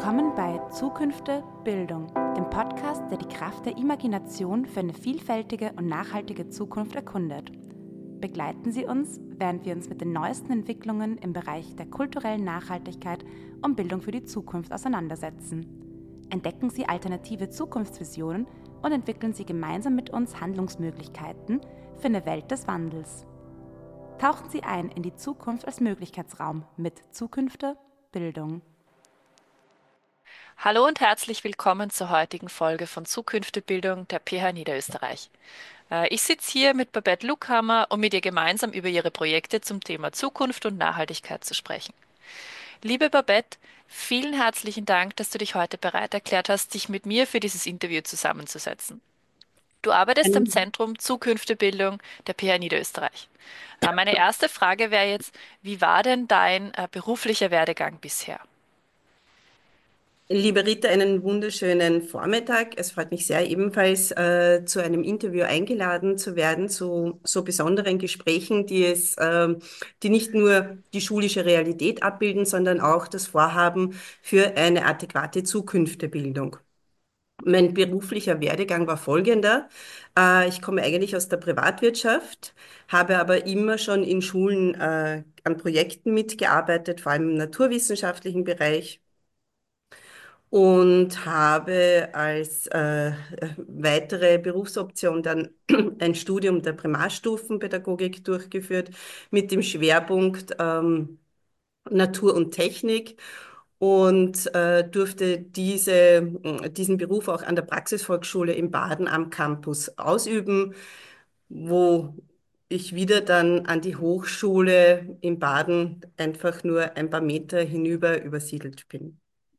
Willkommen bei Zukünfte Bildung, dem Podcast, der die Kraft der Imagination für eine vielfältige und nachhaltige Zukunft erkundet. Begleiten Sie uns, während wir uns mit den neuesten Entwicklungen im Bereich der kulturellen Nachhaltigkeit und Bildung für die Zukunft auseinandersetzen. Entdecken Sie alternative Zukunftsvisionen und entwickeln Sie gemeinsam mit uns Handlungsmöglichkeiten für eine Welt des Wandels. Tauchen Sie ein in die Zukunft als Möglichkeitsraum mit Zukünfte Bildung. Hallo und herzlich willkommen zur heutigen Folge von Zukünftebildung der PH Niederösterreich. Ich sitze hier mit Babette Luckhammer, um mit ihr gemeinsam über ihre Projekte zum Thema Zukunft und Nachhaltigkeit zu sprechen. Liebe Babette, vielen herzlichen Dank, dass du dich heute bereit erklärt hast, dich mit mir für dieses Interview zusammenzusetzen. Du arbeitest am Einen Zentrum Zukünftebildung der PH Niederösterreich. Meine erste Frage wäre jetzt, wie war denn dein beruflicher Werdegang bisher? Liebe Rita, einen wunderschönen Vormittag. Es freut mich sehr, ebenfalls zu einem Interview eingeladen zu werden, zu so besonderen Gesprächen, die nicht nur die schulische Realität abbilden, sondern auch das Vorhaben für eine adäquate Zukünftebildung. Mein beruflicher Werdegang war folgender. Ich komme eigentlich aus der Privatwirtschaft, habe aber immer schon in Schulen an Projekten mitgearbeitet, vor allem im naturwissenschaftlichen Bereich und habe als weitere Berufsoption dann ein Studium der Primarstufenpädagogik durchgeführt mit dem Schwerpunkt Natur und Technik und durfte diesen Beruf auch an der Praxisvolksschule in Baden am Campus ausüben, wo ich wieder dann an die Hochschule in Baden einfach nur ein paar Meter hinüber übersiedelt bin.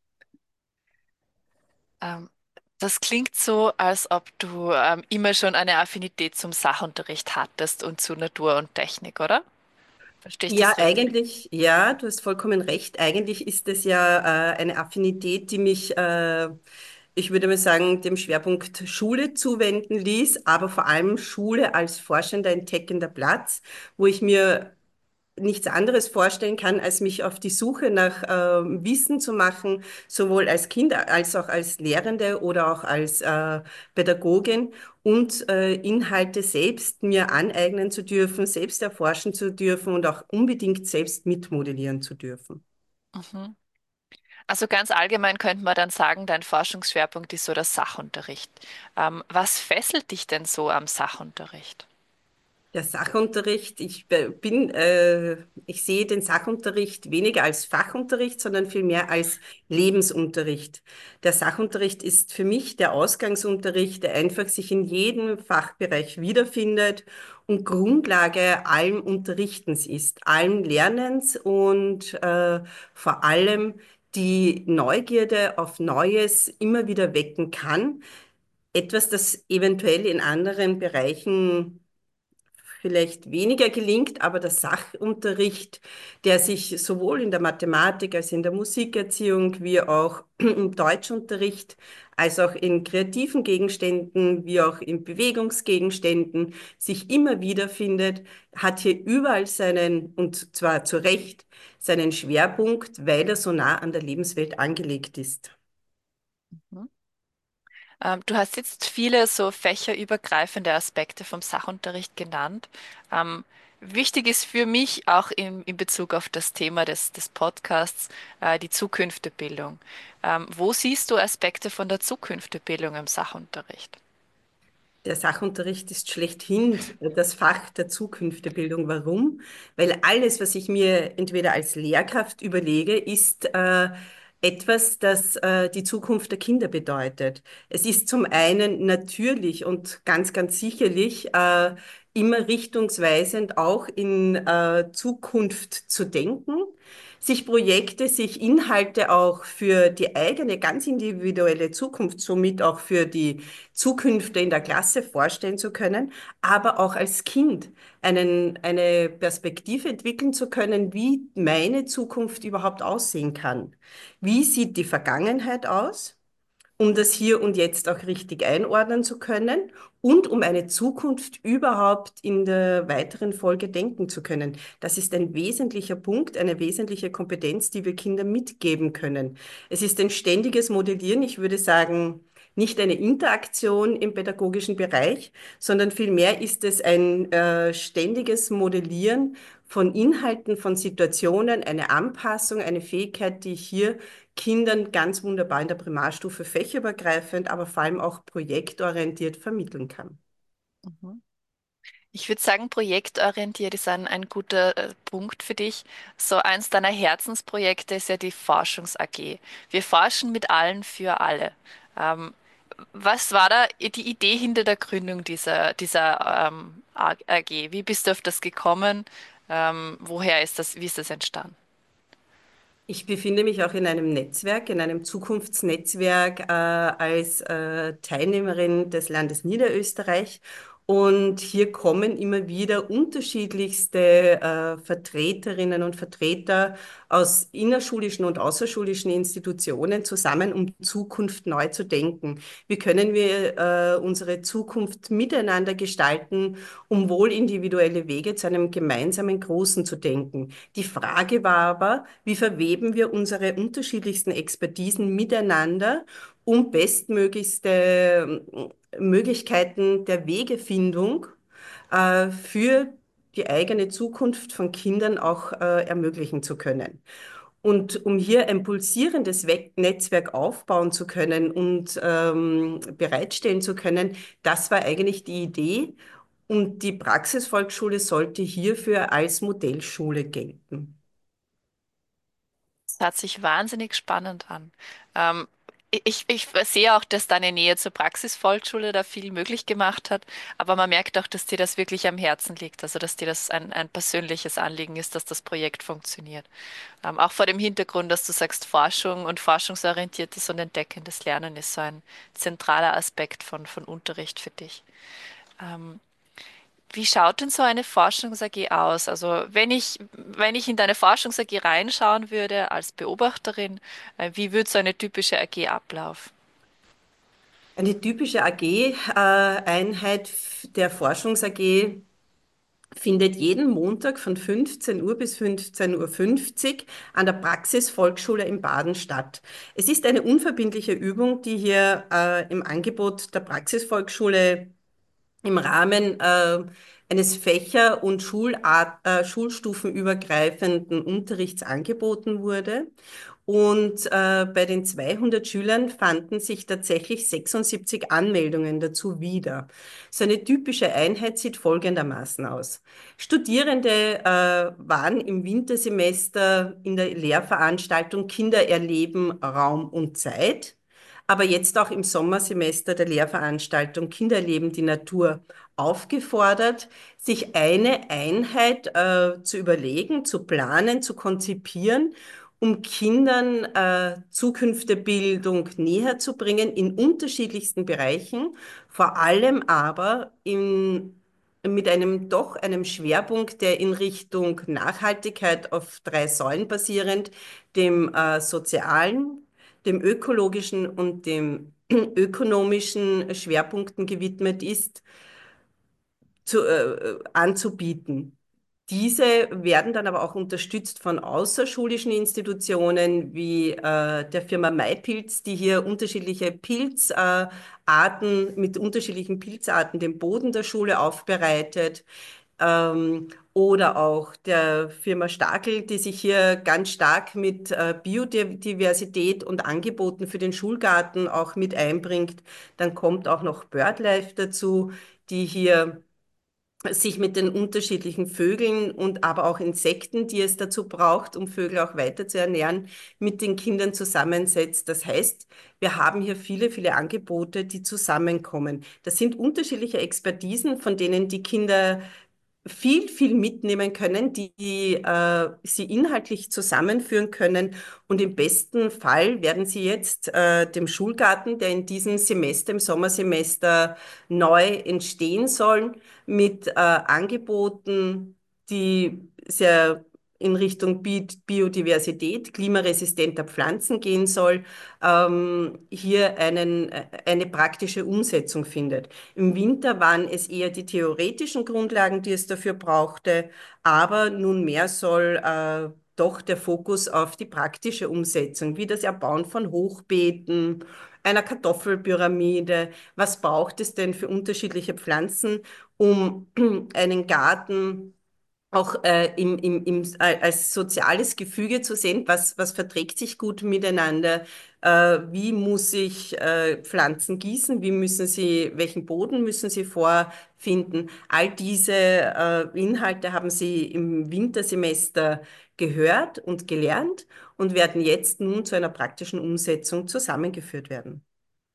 Ähm, Das klingt so, als ob du immer schon eine Affinität zum Sachunterricht hattest und zu Natur und Technik, oder? Verstehe ich Ja, das richtig? eigentlich, ja, du hast vollkommen recht. Eigentlich ist es ja eine Affinität, die mich, ich würde mal sagen, dem Schwerpunkt Schule zuwenden ließ, aber vor allem Schule als forschender, entdeckender Platz, wo ich mir nichts anderes vorstellen kann, als mich auf die Suche nach Wissen zu machen, sowohl als Kind als auch als Lehrende oder auch als Pädagogin und Inhalte selbst mir aneignen zu dürfen, selbst erforschen zu dürfen und auch unbedingt selbst mitmodellieren zu dürfen. Mhm. Also ganz allgemein könnte man dann sagen, dein Forschungsschwerpunkt ist so der Sachunterricht. Was fesselt dich denn so am Sachunterricht? Der Sachunterricht, ich sehe den Sachunterricht weniger als Fachunterricht, sondern vielmehr als Lebensunterricht. Der Sachunterricht ist für mich der Ausgangsunterricht, der einfach sich in jedem Fachbereich wiederfindet und Grundlage allen Unterrichtens ist, allen Lernens und vor allem die Neugierde auf Neues immer wieder wecken kann. Etwas, das eventuell in anderen Bereichen vielleicht weniger gelingt, aber der Sachunterricht, der sich sowohl in der Mathematik als in der Musikerziehung wie auch im Deutschunterricht, als auch in kreativen Gegenständen wie auch in Bewegungsgegenständen sich immer wiederfindet, hat hier überall und zwar zu Recht, seinen Schwerpunkt, weil er so nah an der Lebenswelt angelegt ist. Mhm. Du hast jetzt viele so fächerübergreifende Aspekte vom Sachunterricht genannt. Wichtig ist für mich auch in Bezug auf das Thema des Podcasts, die Zukünftebildung. Wo siehst du Aspekte von der Zukünftebildung im Sachunterricht? Der Sachunterricht ist schlechthin das Fach der Zukünftebildung. Warum? Weil alles, was ich mir entweder als Lehrkraft überlege, ist etwas, das die Zukunft der Kinder bedeutet. Es ist zum einen natürlich und ganz, ganz sicherlich immer richtungsweisend auch in Zukunft zu denken, sich Projekte, sich Inhalte auch für die eigene ganz individuelle Zukunft, somit auch für die Zukünfte in der Klasse vorstellen zu können, aber auch als Kind eine Perspektive entwickeln zu können, wie meine Zukunft überhaupt aussehen kann. Wie sieht die Vergangenheit aus? um das Hier und Jetzt auch richtig einordnen zu können und um eine Zukunft überhaupt in der weiteren Folge denken zu können. Das ist ein wesentlicher Punkt, eine wesentliche Kompetenz, die wir Kindern mitgeben können. Es ist ein ständiges Modellieren, ich würde sagen, nicht eine Interaktion im pädagogischen Bereich, sondern vielmehr ist es ein ständiges Modellieren von Inhalten, von Situationen, eine Anpassung, eine Fähigkeit, die ich hier Kindern ganz wunderbar in der Primarstufe fächerübergreifend, aber vor allem auch projektorientiert vermitteln kann. Mhm. Ich würde sagen, projektorientiert ist ein guter Punkt für dich. So eins deiner Herzensprojekte ist ja die Forschungs-AG. Wir forschen mit allen für alle. Ähm, Was war da die Idee hinter der Gründung dieser AG? Wie bist du auf das gekommen? Woher ist wie ist das entstanden? Ich befinde mich auch in einem Netzwerk, in einem Zukunftsnetzwerk als Teilnehmerin des Landes Niederösterreich. Und hier kommen immer wieder unterschiedlichste Vertreterinnen und Vertreter aus innerschulischen und außerschulischen Institutionen zusammen, um Zukunft neu zu denken. Wie können wir unsere Zukunft miteinander gestalten, um wohl individuelle Wege zu einem gemeinsamen Großen zu denken? Die Frage war aber, wie verweben wir unsere unterschiedlichsten Expertisen miteinander, um bestmöglichste Möglichkeiten der Wegefindung für die eigene Zukunft von Kindern auch ermöglichen zu können. Und um hier ein pulsierendes Netzwerk aufbauen zu können und bereitstellen zu können, das war eigentlich die Idee. Und die Praxisvolksschule sollte hierfür als Modellschule gelten. Das hört sich wahnsinnig spannend an. Ähm, ich sehe auch, dass deine Nähe zur Praxisvolksschule da viel möglich gemacht hat, aber man merkt auch, dass dir das wirklich am Herzen liegt, also dass dir das ein persönliches Anliegen ist, dass das Projekt funktioniert. Auch vor dem Hintergrund, dass du sagst, Forschung und forschungsorientiertes und entdeckendes Lernen ist so ein zentraler Aspekt von Unterricht für dich. Ähm, Wie schaut denn so eine Forschungs-AG aus? Also wenn ich in deine Forschungs-AG reinschauen würde als Beobachterin, wie würde so eine typische AG ablaufen? Eine typische AG-Einheit der Forschungs-AG findet jeden Montag von 15 Uhr bis 15:50 Uhr an der Praxisvolksschule in Baden statt. Es ist eine unverbindliche Übung, die hier im Angebot der Praxisvolksschule im Rahmen eines fächer- und schulstufenübergreifenden Unterrichts angeboten wurde. Und bei den 200 Schülern fanden sich tatsächlich 76 Anmeldungen dazu wieder. So eine typische Einheit sieht folgendermaßen aus. Studierende waren im Wintersemester in der Lehrveranstaltung Kinder erleben Raum und Zeit, aber jetzt auch im Sommersemester der Lehrveranstaltung Kinder erleben die Natur aufgefordert, sich eine Einheit zu überlegen, zu planen, zu konzipieren, um Kindern Zukünftebildung näher zu bringen in unterschiedlichsten Bereichen, vor allem aber mit einem Schwerpunkt, der in Richtung Nachhaltigkeit auf 3 Säulen basierend, dem sozialen, dem ökologischen und dem ökonomischen Schwerpunkten gewidmet ist, anzubieten. Diese werden dann aber auch unterstützt von außerschulischen Institutionen wie der Firma MyPilz, die hier unterschiedliche Pilzarten mit unterschiedlichen Pilzarten den Boden der Schule aufbereitet. Oder auch der Firma Stakel, die sich hier ganz stark mit Biodiversität und Angeboten für den Schulgarten auch mit einbringt. Dann kommt auch noch BirdLife dazu, die hier sich mit den unterschiedlichen Vögeln und aber auch Insekten, die es dazu braucht, um Vögel auch weiter zu ernähren, mit den Kindern zusammensetzt. Das heißt, wir haben hier viele, viele Angebote, die zusammenkommen. Das sind unterschiedliche Expertisen, von denen die Kinder viel, viel mitnehmen können, die sie inhaltlich zusammenführen können. Und im besten Fall werden sie jetzt dem Schulgarten, der in diesem Semester, im Sommersemester neu entstehen soll, mit Angeboten, die sehr in Richtung Biodiversität, klimaresistenter Pflanzen gehen soll, hier eine praktische Umsetzung findet. Im Winter waren es eher die theoretischen Grundlagen, die es dafür brauchte, aber nunmehr soll doch der Fokus auf die praktische Umsetzung, wie das Erbauen von Hochbeeten, einer Kartoffelpyramide. Was braucht es denn für unterschiedliche Pflanzen, um einen Garten auch als soziales Gefüge zu sehen, was verträgt sich gut miteinander, wie muss ich Pflanzen gießen, welchen Boden müssen sie vorfinden. All diese Inhalte haben Sie im Wintersemester gehört und gelernt und werden jetzt nun zu einer praktischen Umsetzung zusammengeführt werden.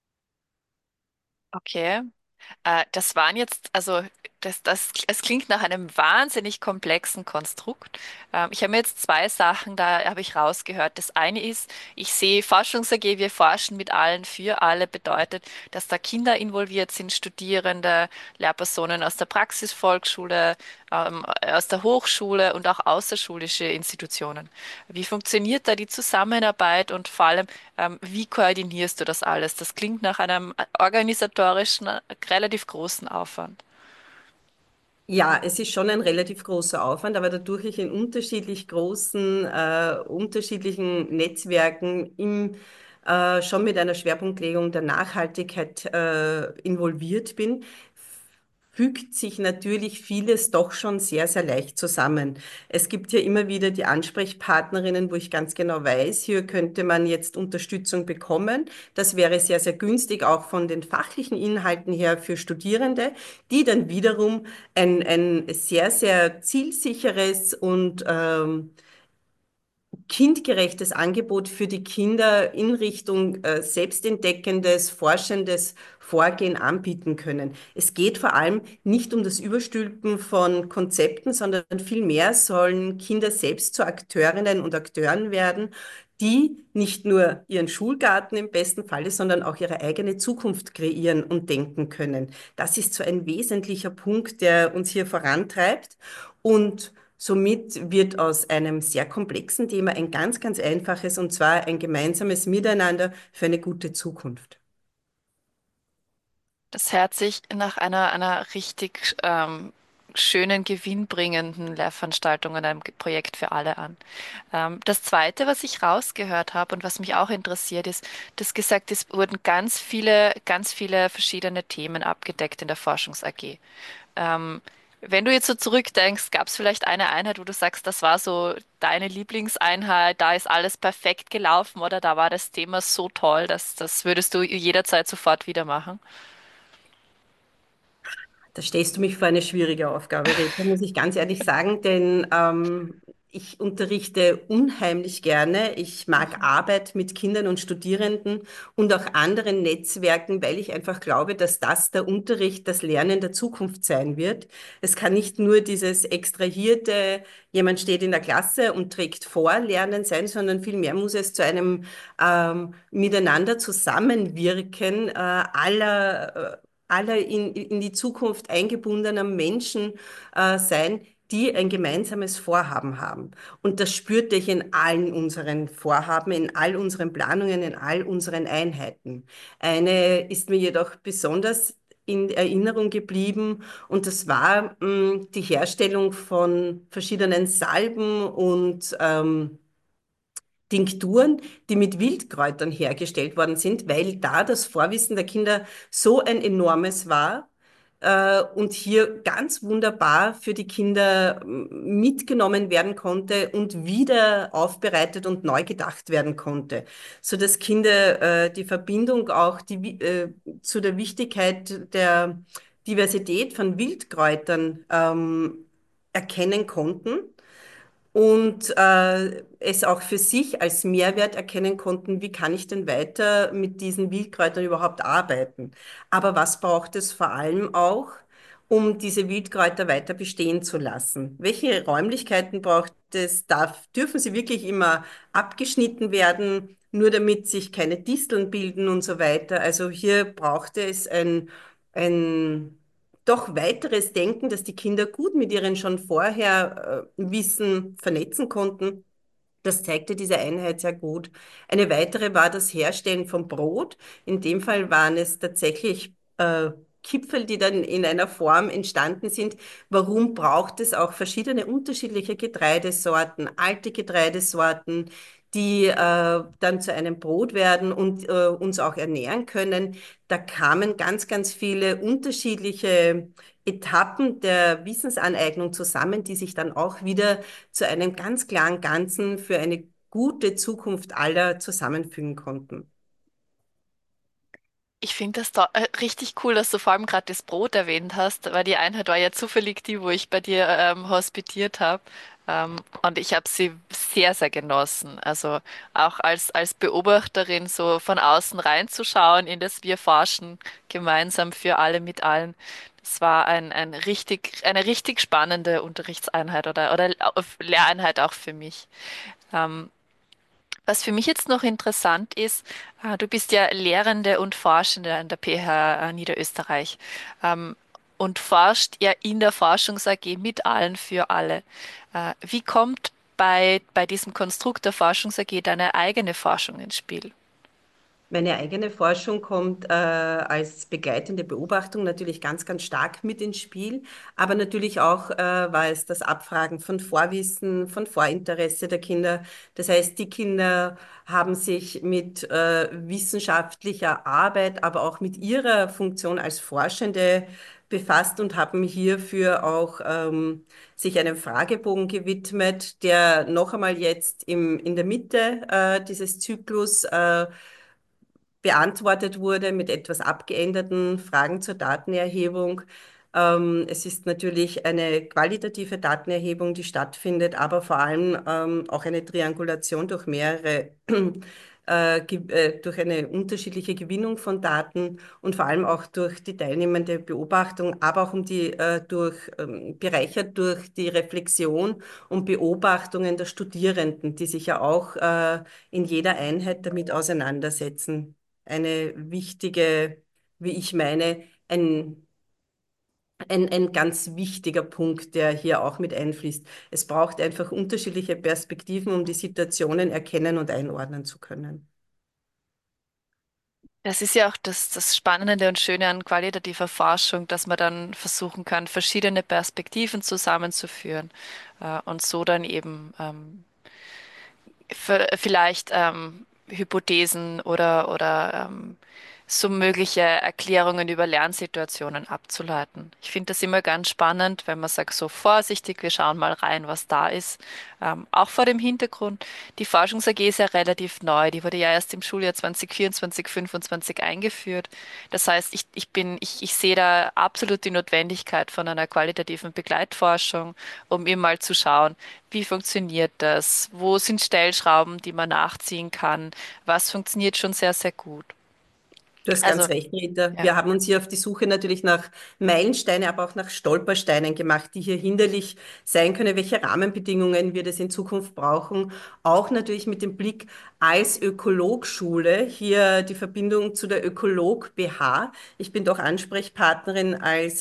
Okay. Das waren jetzt, also es klingt nach einem wahnsinnig komplexen Konstrukt. Ich habe mir jetzt zwei Sachen, da habe ich rausgehört. Das eine ist, ich sehe Forschungs-AG, wir forschen mit allen für alle, bedeutet, dass da Kinder involviert sind, Studierende, Lehrpersonen aus der Praxisvolksschule, aus der Hochschule und auch außerschulische Institutionen. Wie funktioniert da die Zusammenarbeit und vor allem, wie koordinierst du das alles? Das klingt nach einem organisatorischen, relativ großen Aufwand. Ja, es ist schon ein relativ großer Aufwand, aber dadurch ich in unterschiedlichen Netzwerken schon mit einer Schwerpunktlegung der Nachhaltigkeit involviert bin, fügt sich natürlich vieles doch schon sehr, sehr leicht zusammen. Es gibt ja immer wieder die Ansprechpartnerinnen, wo ich ganz genau weiß, hier könnte man jetzt Unterstützung bekommen. Das wäre sehr, sehr günstig, auch von den fachlichen Inhalten her für Studierende, die dann wiederum ein sehr, sehr zielsicheres und kindgerechtes Angebot für die Kinder in Richtung selbstentdeckendes, forschendes Vorgehen anbieten können. Es geht vor allem nicht um das Überstülpen von Konzepten, sondern vielmehr sollen Kinder selbst zu Akteurinnen und Akteuren werden, die nicht nur ihren Schulgarten im besten Falle, sondern auch ihre eigene Zukunft kreieren und denken können. Das ist so ein wesentlicher Punkt, der uns hier vorantreibt. Und somit wird aus einem sehr komplexen Thema ein ganz, ganz einfaches, und zwar ein gemeinsames Miteinander für eine gute Zukunft. Das hört sich nach einer richtig schönen, gewinnbringenden Lehrveranstaltung und einem Projekt für alle an. Das Zweite, was ich rausgehört habe und was mich auch interessiert, ist, dass gesagt, es wurden ganz viele verschiedene Themen abgedeckt in der Forschungs-AG. Ähm, Wenn du jetzt so zurückdenkst, gab es vielleicht eine Einheit, wo du sagst, das war so deine Lieblingseinheit, da ist alles perfekt gelaufen oder da war das Thema so toll, dass das würdest du jederzeit sofort wieder machen? Da stellst du mich vor eine schwierige Aufgabe, Rita, muss ich ganz ehrlich sagen, denn ich unterrichte unheimlich gerne. Ich mag Mhm. Arbeit mit Kindern und Studierenden und auch anderen Netzwerken, weil ich einfach glaube, dass das der Unterricht, das Lernen der Zukunft sein wird. Es kann nicht nur dieses extrahierte, jemand steht in der Klasse und trägt vor, Lernen sein, sondern vielmehr muss es zu einem Miteinander zusammenwirken aller in die Zukunft eingebundener Menschen sein, die ein gemeinsames Vorhaben haben. Und das spürte ich in allen unseren Vorhaben, in all unseren Planungen, in all unseren Einheiten. Eine ist mir jedoch besonders in Erinnerung geblieben und das war die Herstellung von verschiedenen Salben und Tinkturen, die mit Wildkräutern hergestellt worden sind, weil da das Vorwissen der Kinder so ein enormes war und hier ganz wunderbar für die Kinder mitgenommen werden konnte und wieder aufbereitet und neu gedacht werden konnte, so dass Kinder die Verbindung auch zu der Wichtigkeit der Diversität von Wildkräutern erkennen konnten und es auch für sich als Mehrwert erkennen konnten, wie kann ich denn weiter mit diesen Wildkräutern überhaupt arbeiten. Aber was braucht es vor allem auch, um diese Wildkräuter weiter bestehen zu lassen? Welche Räumlichkeiten braucht es? Dürfen sie wirklich immer abgeschnitten werden, nur damit sich keine Disteln bilden und so weiter? Also hier brauchte es ein doch weiteres denken, dass die Kinder gut mit ihren schon vorher Wissen vernetzen konnten. Das zeigte diese Einheit sehr gut. Eine weitere war das Herstellen von Brot. In dem Fall waren es tatsächlich Kipferl, die dann in einer Form entstanden sind. Warum braucht es auch verschiedene unterschiedliche Getreidesorten, alte Getreidesorten, die dann zu einem Brot werden und uns auch ernähren können? Da kamen ganz, ganz viele unterschiedliche Etappen der Wissensaneignung zusammen, die sich dann auch wieder zu einem ganz klaren Ganzen für eine gute Zukunft aller zusammenfügen konnten. Ich finde das da richtig cool, dass du vor allem gerade das Brot erwähnt hast, weil die Einheit war ja zufällig die, wo ich bei dir hospitiert habe. Und ich habe sie sehr, sehr genossen. Also auch als Beobachterin so von außen reinzuschauen in das Wir forschen gemeinsam für alle mit allen. Das war eine richtig spannende Unterrichtseinheit oder Lehreinheit auch für mich. Ähm, Was für mich jetzt noch interessant ist, du bist ja Lehrende und Forschende an der PH Niederösterreich, ähm, und forscht ja in der Forschungs-AG mit allen für alle. Wie kommt bei diesem Konstrukt der Forschungs-AG deine eigene Forschung ins Spiel? Meine eigene Forschung kommt als begleitende Beobachtung natürlich ganz, ganz stark mit ins Spiel, aber natürlich auch war es das Abfragen von Vorwissen, von Vorinteresse der Kinder. Das heißt, die Kinder haben sich mit wissenschaftlicher Arbeit, aber auch mit ihrer Funktion als Forschende befasst und haben hierfür auch sich einem Fragebogen gewidmet, der noch einmal jetzt in der Mitte dieses Zyklus beantwortet wurde mit etwas abgeänderten Fragen zur Datenerhebung. Es ist natürlich eine qualitative Datenerhebung, die stattfindet, aber vor allem auch eine Triangulation durch mehrere, durch eine unterschiedliche Gewinnung von Daten und vor allem auch durch die teilnehmende Beobachtung, aber auch bereichert durch die Reflexion und Beobachtungen der Studierenden, die sich ja auch in jeder Einheit damit auseinandersetzen, eine wichtige, wie ich meine, ein ganz wichtiger Punkt, der hier auch mit einfließt. Es braucht einfach unterschiedliche Perspektiven, um die Situationen erkennen und einordnen zu können. Das ist ja auch das Spannende und Schöne an qualitativer Forschung, dass man dann versuchen kann, verschiedene Perspektiven zusammenzuführen, und so dann eben vielleicht Hypothesen oder so mögliche Erklärungen über Lernsituationen abzuleiten. Ich finde das immer ganz spannend, wenn man sagt, so vorsichtig, wir schauen mal rein, was da ist. Auch vor dem Hintergrund, die Forschungs-AG ist ja relativ neu, die wurde ja erst im Schuljahr 2024, 25 eingeführt. Das heißt, ich sehe da absolut die Notwendigkeit von einer qualitativen Begleitforschung, um eben mal zu schauen, wie funktioniert das? Wo sind Stellschrauben, die man nachziehen kann? Was funktioniert schon sehr, sehr gut? Du hast ganz Also, recht, Rita. ja. Wir haben uns hier auf die Suche natürlich nach Meilensteinen, aber auch nach Stolpersteinen gemacht, die hier hinderlich sein können. Welche Rahmenbedingungen wir das in Zukunft brauchen? Auch natürlich mit dem Blick als Ökologschule, hier die Verbindung zu der Ökolog BH. Ich bin doch Ansprechpartnerin als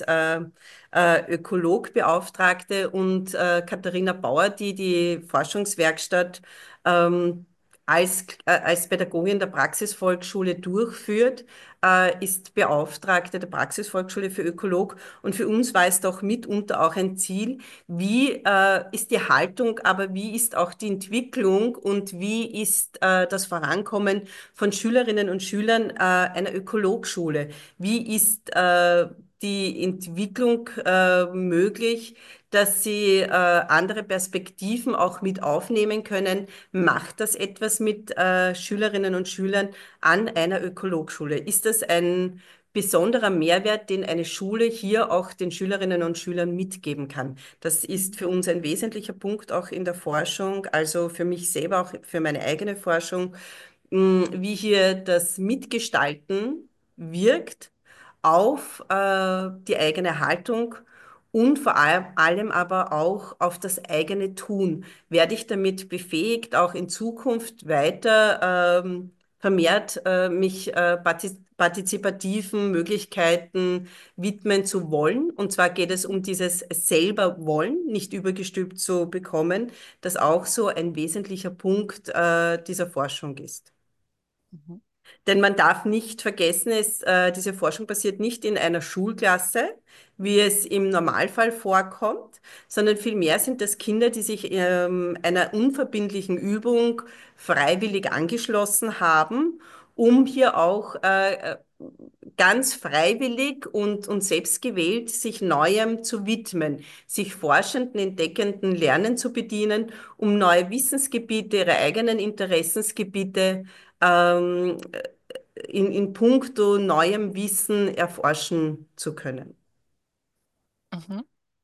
Ökologbeauftragte und Katharina Bauer, die die Forschungswerkstatt ähm, als Pädagogin der Praxisvolksschule durchführt, ist Beauftragte der Praxisvolksschule für Ökolog. Und für uns war es doch mitunter auch ein Ziel, wie ist die Haltung, aber wie ist auch die Entwicklung und wie ist das Vorankommen von Schülerinnen und Schülern einer Ökologschule? Wie ist die Entwicklung möglich, dass sie andere Perspektiven auch mit aufnehmen können? Macht das etwas mit Schülerinnen und Schülern an einer Ökologschule? Ist das ein besonderer Mehrwert, den eine Schule hier auch den Schülerinnen und Schülern mitgeben kann? Das ist für uns ein wesentlicher Punkt auch in der Forschung, also für mich selber, auch für meine eigene Forschung, wie hier das Mitgestalten wirkt auf die eigene Haltung und allem aber auch auf das eigene Tun. Werde ich damit befähigt, auch in Zukunft weiter vermehrt mich partizipativen Möglichkeiten widmen zu wollen. Und zwar geht es um dieses selber wollen, nicht übergestülpt zu bekommen, das auch so ein wesentlicher Punkt dieser Forschung ist. Mhm. Denn man darf nicht vergessen, diese Forschung passiert nicht in einer Schulklasse, wie es im Normalfall vorkommt, sondern vielmehr sind das Kinder, die sich einer unverbindlichen Übung freiwillig angeschlossen haben, um hier auch ganz freiwillig und selbstgewählt sich Neuem zu widmen, sich forschenden, entdeckenden Lernen zu bedienen, um neue Wissensgebiete, ihre eigenen Interessensgebiete ähm, in puncto neuem Wissen erforschen zu können. Mhm.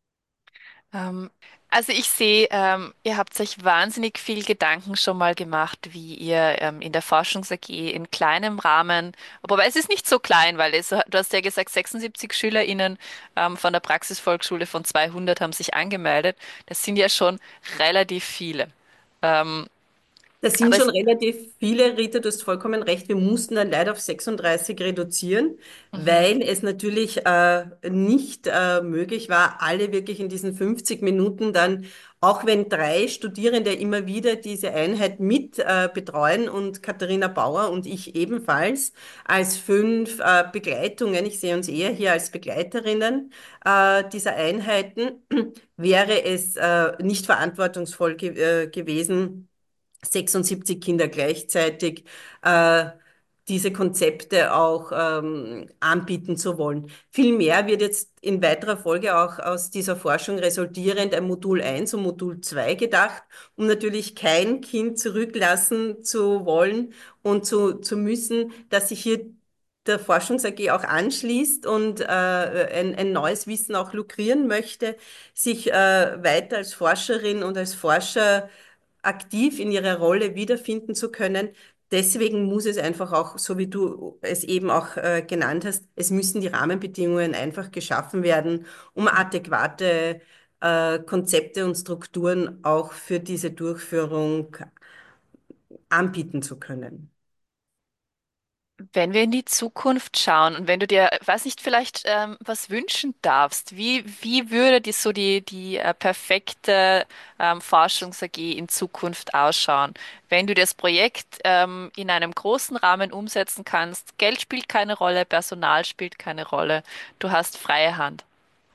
Ähm, also ich sehe, ihr habt euch wahnsinnig viel Gedanken schon mal gemacht, wie ihr in der Forschungs-AG in kleinem Rahmen, wobei es ist nicht so klein, weil du hast ja gesagt, 76 SchülerInnen von der Praxisvolksschule von 200 haben sich angemeldet. Das sind ja schon relativ viele. Ähm, Das sind aber schon es, relativ viele, Rita, du hast vollkommen recht. Wir mussten dann leider auf 36 reduzieren, mhm, weil es natürlich nicht möglich war, alle wirklich in diesen 50 Minuten dann, auch wenn 3 Studierende immer wieder diese Einheit mit betreuen und Katharina Bauer und ich ebenfalls als 5 Begleitungen, ich sehe uns eher hier als Begleiterinnen dieser Einheiten, wäre es nicht verantwortungsvoll gewesen, 76 Kinder gleichzeitig diese Konzepte auch anbieten zu wollen. Vielmehr wird jetzt in weiterer Folge auch aus dieser Forschung resultierend ein Modul 1 und Modul 2 gedacht, um natürlich kein Kind zurücklassen zu wollen und zu müssen, dass sich hier der Forschungs-AG auch anschließt und ein neues Wissen auch lukrieren möchte, sich weiter als Forscherin und als Forscher aktiv in ihrer Rolle wiederfinden zu können. Deswegen muss es einfach auch, so wie du es eben auch genannt hast, es müssen die Rahmenbedingungen einfach geschaffen werden, um adäquate Konzepte und Strukturen auch für diese Durchführung anbieten zu können. wenn wir in die Zukunft schauen und wenn du dir, weiß nicht, vielleicht was wünschen darfst, wie würde die perfekte Forschungs-AG in Zukunft ausschauen? Wenn du das Projekt in einem großen Rahmen umsetzen kannst, Geld spielt keine Rolle, Personal spielt keine Rolle, du hast freie Hand.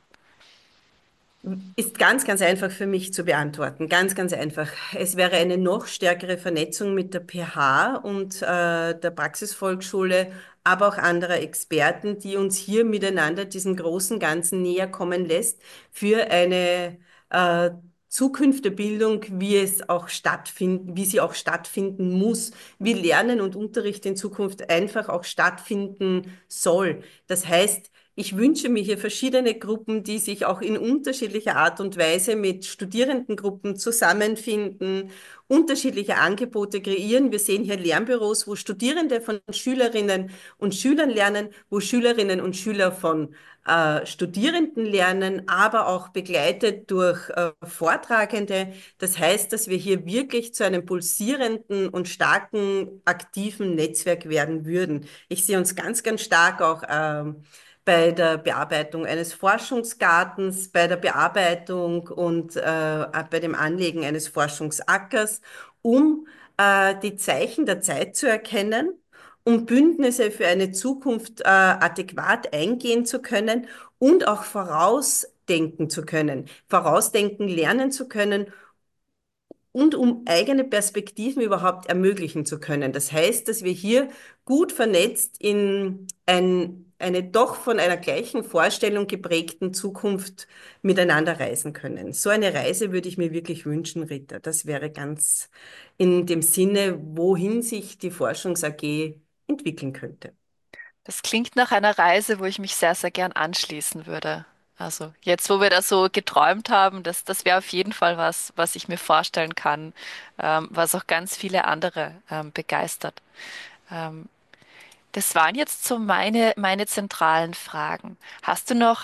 Ist ganz, ganz einfach für mich zu beantworten. Ganz, ganz einfach. Es wäre eine noch stärkere Vernetzung mit der PH und der Praxisvolksschule, aber auch anderer Experten, die uns hier miteinander diesen großen Ganzen näher kommen lässt für eine äh, zukünftige Bildung, wie sie auch stattfinden muss, wie Lernen und Unterricht in Zukunft einfach auch stattfinden soll. Das heißt, ich wünsche mir hier verschiedene Gruppen, die sich auch in unterschiedlicher Art und Weise mit Studierendengruppen zusammenfinden, unterschiedliche Angebote kreieren. Wir sehen hier Lernbüros, wo Studierende von Schülerinnen und Schülern lernen, wo Schülerinnen und Schüler von Studierenden lernen, aber auch begleitet durch Vortragende. Das heißt, dass wir hier wirklich zu einem pulsierenden und starken, aktiven Netzwerk werden würden. Ich sehe uns ganz, ganz stark auch bei der Bearbeitung eines Forschungsgartens, bei der Bearbeitung und bei dem Anlegen eines Forschungsackers, um die Zeichen der Zeit zu erkennen, um Bündnisse für eine Zukunft adäquat eingehen zu können und auch vorausdenken zu können, vorausdenken lernen zu können und um eigene Perspektiven überhaupt ermöglichen zu können. Das heißt, dass wir hier gut vernetzt in eine doch von einer gleichen Vorstellung geprägten Zukunft miteinander reisen können. So eine Reise würde ich mir wirklich wünschen, Rita. Das wäre ganz in dem Sinne, wohin sich die Forschungs-AG entwickeln könnte. Das klingt nach einer Reise, wo ich mich sehr, sehr gern anschließen würde. Also jetzt, wo wir da so geträumt haben, das wäre auf jeden Fall was, was ich mir vorstellen kann, was auch ganz viele andere begeistert. Ähm, Das waren jetzt so meine zentralen Fragen. Hast du noch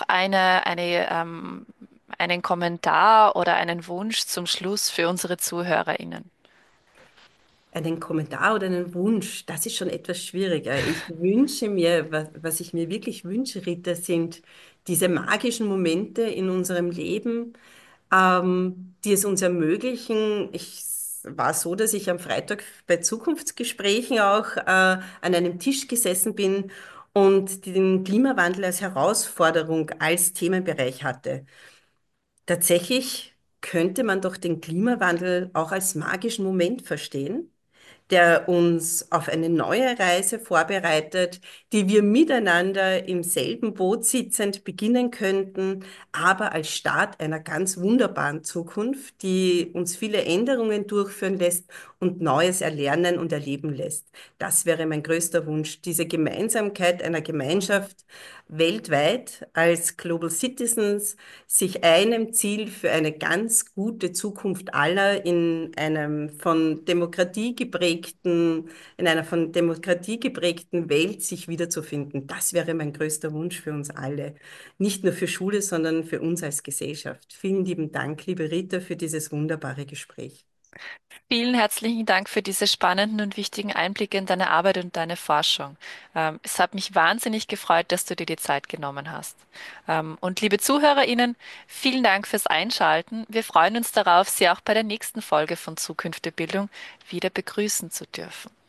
einen Kommentar oder einen Wunsch zum Schluss für unsere ZuhörerInnen? einen Kommentar oder einen Wunsch, das ist schon etwas schwieriger. Ich wünsche mir, was ich mir wirklich wünsche, Rita, sind diese magischen Momente in unserem Leben, die es uns ermöglichen. War so, dass ich am Freitag bei Zukunftsgesprächen auch an einem Tisch gesessen bin und den Klimawandel als Herausforderung als Themenbereich hatte. Tatsächlich könnte man doch den Klimawandel auch als magischen Moment verstehen, der uns auf eine neue Reise vorbereitet, die wir miteinander im selben Boot sitzend beginnen könnten, aber als Start einer ganz wunderbaren Zukunft, die uns viele Änderungen durchführen lässt und Neues erlernen und erleben lässt. Das wäre mein größter Wunsch, diese Gemeinsamkeit einer Gemeinschaft weltweit als Global Citizens, sich einem Ziel für eine ganz gute Zukunft aller in einer von Demokratie geprägten Welt sich wiederzufinden. Das wäre mein größter Wunsch für uns alle. Nicht nur für Schule, sondern für uns als Gesellschaft. Vielen lieben Dank, liebe Rita, für dieses wunderbare Gespräch. Vielen herzlichen Dank für diese spannenden und wichtigen Einblicke in deine Arbeit und deine Forschung. Es hat mich wahnsinnig gefreut, dass du dir die Zeit genommen hast. Und liebe ZuhörerInnen, vielen Dank fürs Einschalten. Wir freuen uns darauf, Sie auch bei der nächsten Folge von Zukünfte Bildung wieder begrüßen zu dürfen.